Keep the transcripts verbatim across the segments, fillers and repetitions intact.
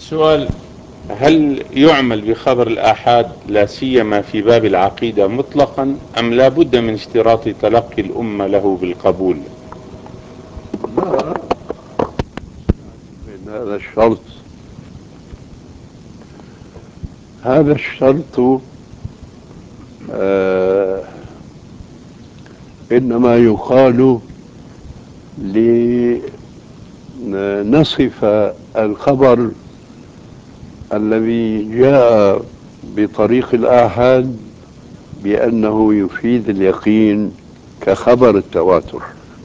سؤال: هل يعمل بخبر الآحاد لا سيما في باب العقيدة مطلقا، أم لا بد من اشتراط تلقي الأمة له بالقبول؟ لا، من هذا الشرط هذا الشرط آه إنما يقال لنصف الخبر الذي جاء بطريق الآحاد بأنه يفيد اليقين كخبر التواتر.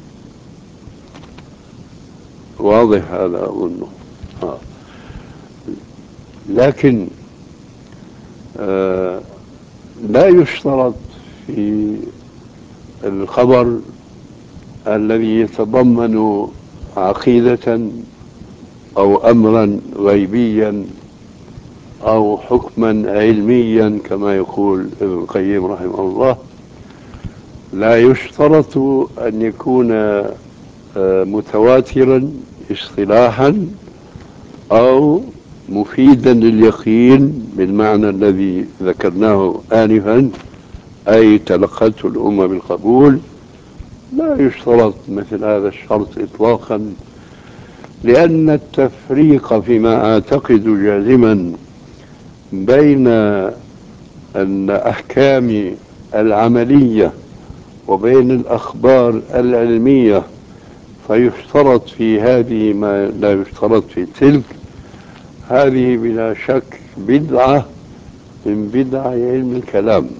واضح هذا أظنه. آه. لكن آه لا يشترط في الخبر الذي يتضمن عقيدة أو أمرا غيبيا أو حكما علميا كما يقول ابن القيم رحمه الله، لا يشترط أن يكون متواترا اصطلاحا أو مفيدا لليقين بالمعنى الذي ذكرناه آنفا، أي تلقته الأمة بالقبول. لا يشترط مثل هذا الشرط إطلاقا، لأن التفريق فيما أعتقد جازما بين الأحكام العملية وبين الأخبار العلمية فيشترط في هذه ما لا يشترط في تلك، هذه بلا شك بدعة من بدع علم الكلام.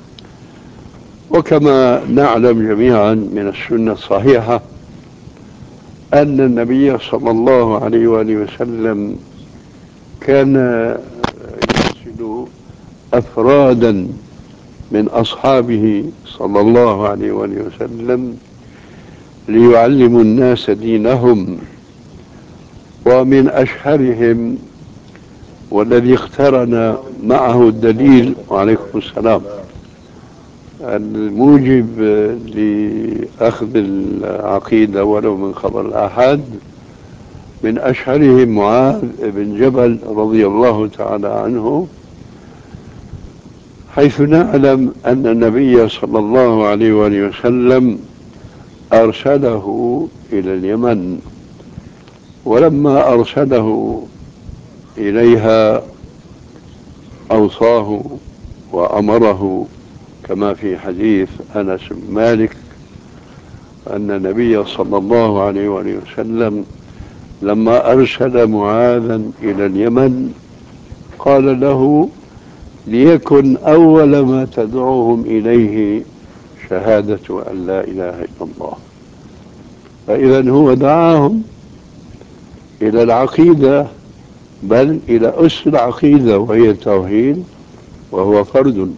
وكما نعلم جميعا من السنة الصحيحة أن النبي صلى الله عليه وآله وسلم كان يرسل أفرادا من أصحابه صلى الله عليه وآله وسلم ليعلموا الناس دينهم، ومن أشهرهم والذي اقترن معه الدليل، وعليكم السلام، الموجب لأخذ العقيدة ولو من خبر الآحاد، من أشهرهم معاذ بن جبل رضي الله تعالى عنه، حيث نعلم أن النبي صلى الله عليه وآله وسلم أرسله إلى اليمن، ولما أرسله إليها أوصاه وأمره كما في حديث أنس بن مالك أن النبي صلى الله عليه وآله وسلم لما أرسل معاذا إلى اليمن قال له: ليكن أول ما تدعوهم إليه شهادة أن لا إله إلا الله. فإذا هو دعاهم إلى العقيدة، بل إلى أس العقيدة وهي التوحيد، وهو فرد.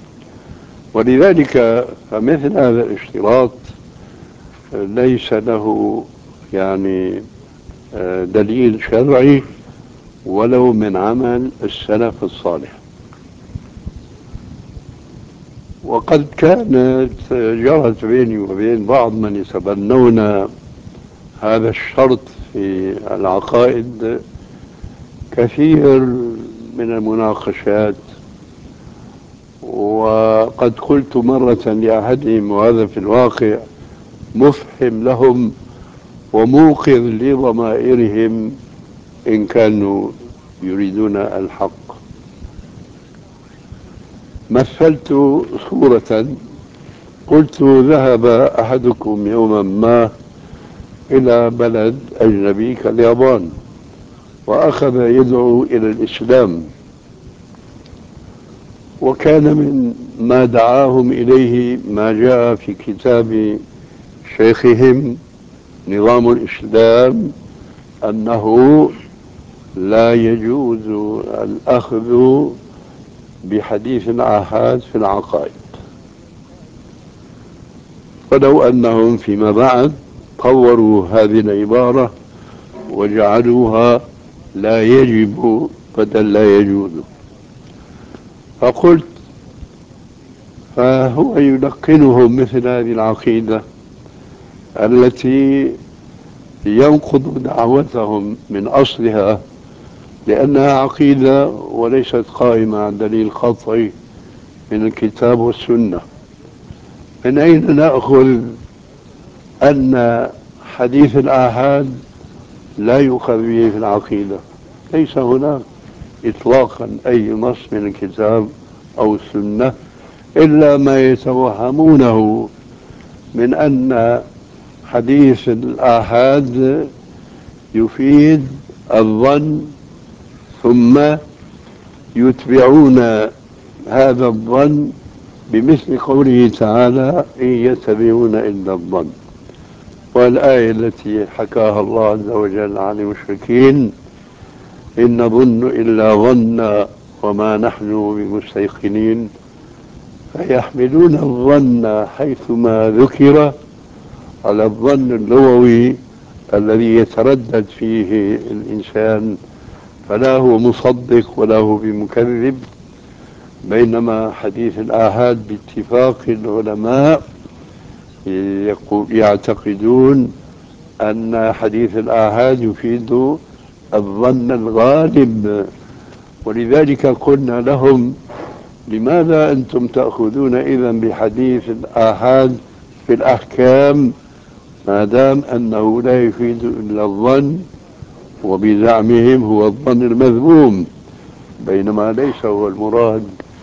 ولذلك فمثل هذا الاشتراط ليس له يعني دليل شرعي ولو من عمل السلف الصالح. وقد كانت جرت بيني وبين بعض من يتبنون هذا الشرط في العقائد كثير من المناقشات، وقد قلت مرة لأحدهم، وهذا في الواقع مفهم لهم وموقظ لضمائرهم إن كانوا يريدون الحق، مثلت صورة قلت: ذهب أحدكم يوما ما إلى بلد أجنبي كاليابان وأخذ يدعو إلى الإسلام، وكان من ما دعاهم إليه ما جاء في كتاب شيخهم نظام الإسلام أنه لا يجوز الأخذ بحديث الآحاد في العقائد، ولو أنهم فيما بعد طوروا هذه العبارة وجعلوها لا يجب بدل لا يجوز. فقلت: فهو يلقنهم مثل هذه العقيدة التي ينقض دعوتهم من أصلها لأنها عقيدة وليست قائمة على دليل قطعي من الكتاب والسنة. من أين نأخذ أن حديث الآحاد لا يؤخذ به في العقيدة؟ ليس هناك إطلاقا أي نص من الكتاب أو السنة إلا ما يتوهمونه من أن حديث الآحاد يفيد الظن، ثم يتبعون هذا الظن بمثل قوله تعالى: إن يتبعون إلا الظن. والآية التي حكاها الله عز وجل عن المشركين: إن نظن إلا ظنا وما نحن بمستيقنين، فيحملون الظن حيثما ذكر على الظن اللغوي الذي يتردد فيه الإنسان، فلا هو مصدق ولا هو بمكذب. بينما حديث الآحاد باتفاق العلماء يعتقدون أن حديث الآحاد يفيد الظن الغالب. ولذلك قلنا لهم: لماذا أنتم تأخذون إذن بحديث الآحاد في الأحكام ما دام أنه لا يفيد إلا الظن، وبزعمهم هو الظن المذموم، بينما ليس هو المراد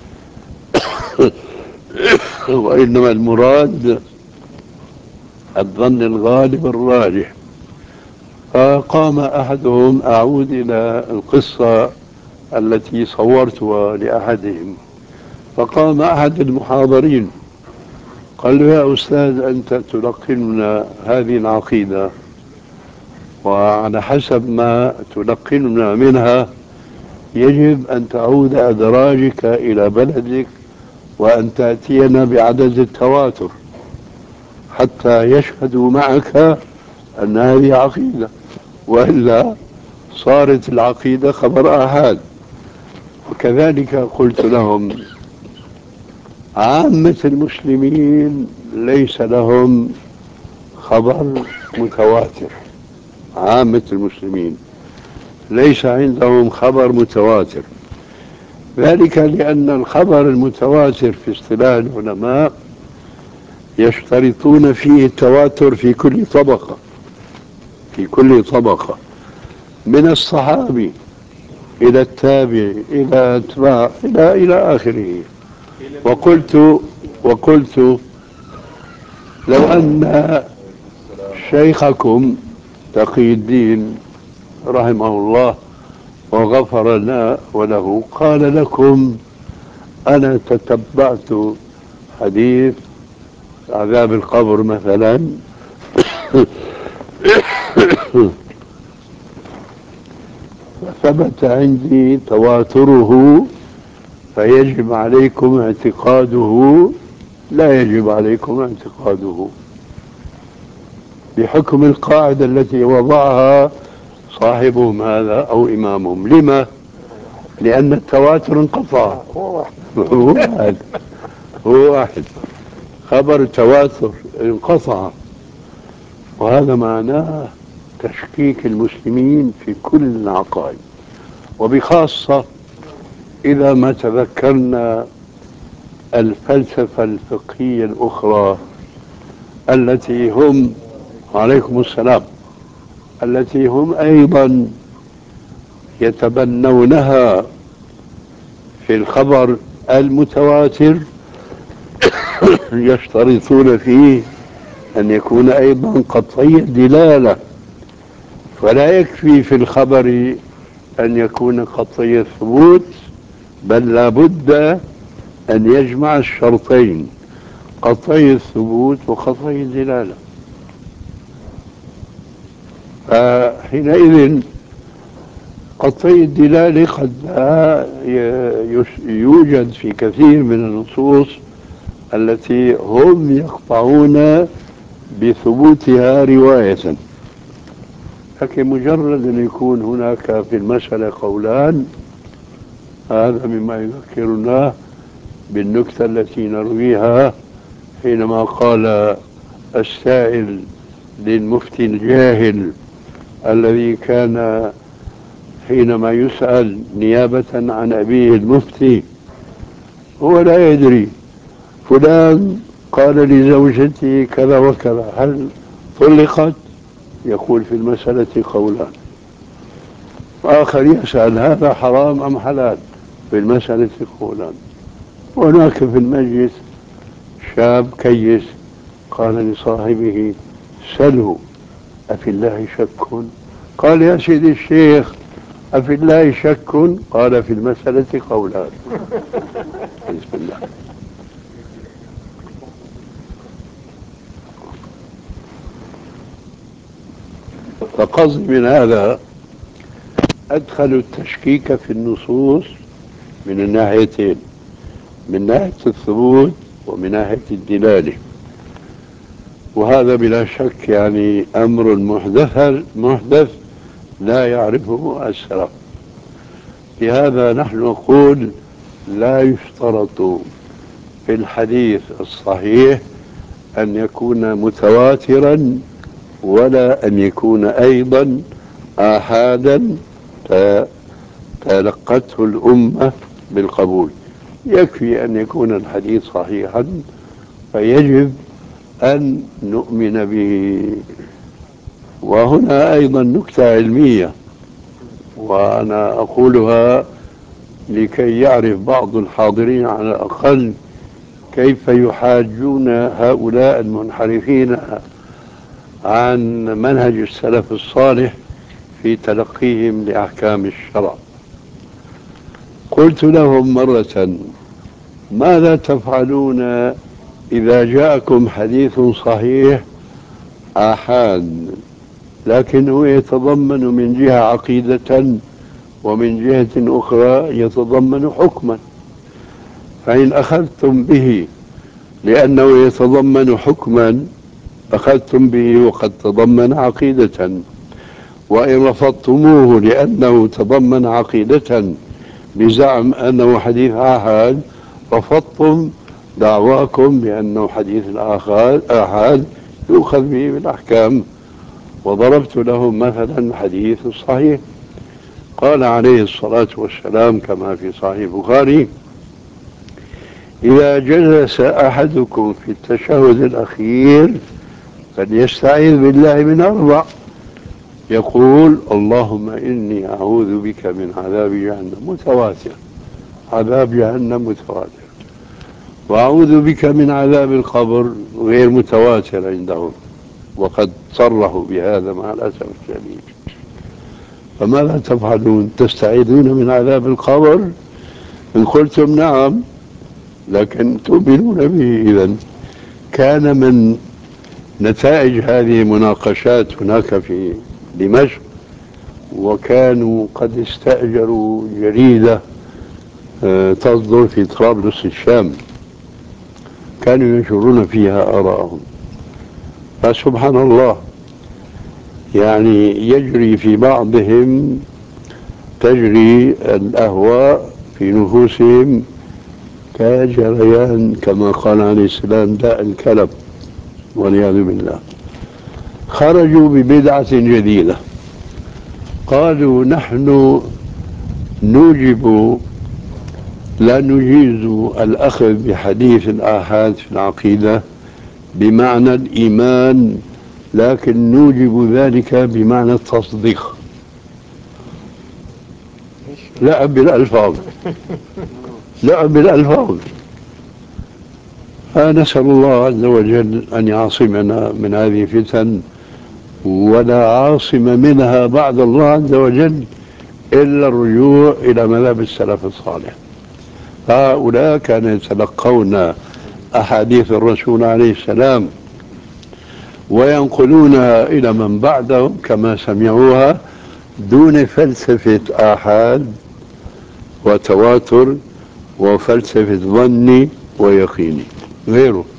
وإنما المراد الظن الغالب الراجح. فقام أحدهم، أعود إلى القصة التي صورتها لأحدهم، فقام أحد المحاضرين قال له: يا أستاذ، أنت تلقننا هذه العقيدة، وعلى حسب ما تلقننا منها يجب أن تعود أدراجك إلى بلدك وأن تأتينا بعدد التواتر حتى يشهدوا معك أن هذه عقيدة، وإلا صارت العقيدة خبر آحاد. وكذلك قلت لهم: عامة المسلمين ليس لهم خبر متواتر، عامة المسلمين ليس عندهم خبر متواتر، ذلك لأن الخبر المتواتر في اصطلاح العلماء يشترطون فيه التواتر في كل طبقة، في كل طبقة من الصحابي إلى التابع إلى أتباع إلى إلى آخره. وقلت وقلت لو أن شيخكم تقي الدين رحمه الله وغفر لنا وله قال لكم: أنا تتبعت حديث عذاب القبر مثلا فثبت عندي تواتره، فيجب عليكم اعتقاده، لا يجب عليكم اعتقاده، بحكم القاعدة التي وضعها صاحبهم هذا أو إمامهم. لما؟ لأن التواتر انقطع. هو واحد هو واحد خبر التواتر انقطع، وهذا معناه تشكيك المسلمين في كل العقائد، وبخاصة إذا ما تذكرنا الفلسفة الفقهية الأخرى التي هم عليكم السلام التي هم أيضا يتبنونها في الخبر المتواتر، يشترطون فيه أن يكون أيضا قطعي الدلالة. فلا يكفي في الخبر أن يكون قطعي الثبوت، بل لا بد أن يجمع الشرطين: قطعي الثبوت وقطعي الدلالة. فحينئذ قطعي الدلالة قد لا يوجد في كثير من النصوص التي هم يقطعون بثبوتها رواية، لكن مجرد أن يكون هناك في المسألة قولان. هذا مما يذكرنا بالنكتة التي نرويها حينما قال السائل للمفتي الجاهل الذي كان حينما يسأل نيابة عن أبيه المفتي هو لا يدري، فلان قال لزوجته كذا وكذا، هل طلقت؟ يقول في المسألة قولان. آخر يسأل هذا حرام أم حلال؟ في المسألة قولان. هناك في المجلس شاب كيس قال لصاحبه سله أفي الله شك؟ قال يا سيدي الشيخ أفي الله شك؟ قال في المسألة قولان. بسم الله. فقصد من هذا أدخلوا التشكيك في النصوص من الناحيتين، من ناحية الثبوت ومن ناحية الدلالة، وهذا بلا شك يعني أمر محدث محدث لا يعرفه السلف. لهذا نحن نقول لا يشترط في الحديث الصحيح أن يكون متواترا ولا أن يكون أيضا آحادا تلقته الأمة بالقبول. يكفي أن يكون الحديث صحيحا فيجب أن نؤمن به. وهنا أيضا نكتة علمية وأنا أقولها لكي يعرف بعض الحاضرين على الأقل كيف يحاجون هؤلاء المنحرفين عن منهج السلف الصالح في تلقيهم لأحكام الشرع. قلت لهم مرة ماذا تفعلون إذا جاءكم حديث صحيح آحاد لكنه يتضمن من جهة عقيدة ومن جهة أخرى يتضمن حكما، فإن أخذتم به لأنه يتضمن حكما أخذتم به وقد تضمن عقيدة، وإن رفضتموه لأنه تضمن عقيدة بزعم أنه حديث آحاد رفضتم دعواكم بأنه حديث آحاد يؤخذ به بالأحكام. وضربت لهم مثلا حديث صحيح قال عليه الصلاة والسلام كما في صحيح البخاري إذا جلس أحدكم في التشهد الأخير فليستعيذ بالله من أربع، يقول اللهم إني أعوذ بك من عذاب جهنم، متواتر، عذاب جهنم متواتر، وأعوذ بك من عذاب القبر غير متواتر عندهم، وقد صرحوا بهذا مع الأسف الشديد. فماذا تفعلون؟ تستعيذون من عذاب القبر؟ إن قلتم نعم لكن تؤمنون به. إذن كان من نتائج هذه المناقشات هناك في دمشق، وكانوا قد استأجروا جريدة تصدر في طرابلس الشام كانوا ينشرون فيها آراءهم. فسبحان الله يعني يجري في بعضهم تجري الأهواء في نفوسهم كجريان كما قال عليه السلام داء الكلب والعياذ بالله. خرجوا ببدعة جديدة، قالوا نحن نوجب لا نجيز الأخذ بحديث الآحاد في العقيدة بمعنى الإيمان، لكن نوجب ذلك بمعنى التصديق. لعب بالألفاظ لعب بالألفاظ. فنسأل الله عز وجل أن يعصمنا من هذه الفتن، ولا عاصم منها بعد الله عز وجل إلا الرجوع إلى مذهب السلف الصالح. هؤلاء كانوا يتلقون أحاديث الرسول عليه السلام وينقلونها إلى من بعدهم كما سمعوها دون فلسفة آحاد وتواتر وفلسفة ظني ويقيني غيره.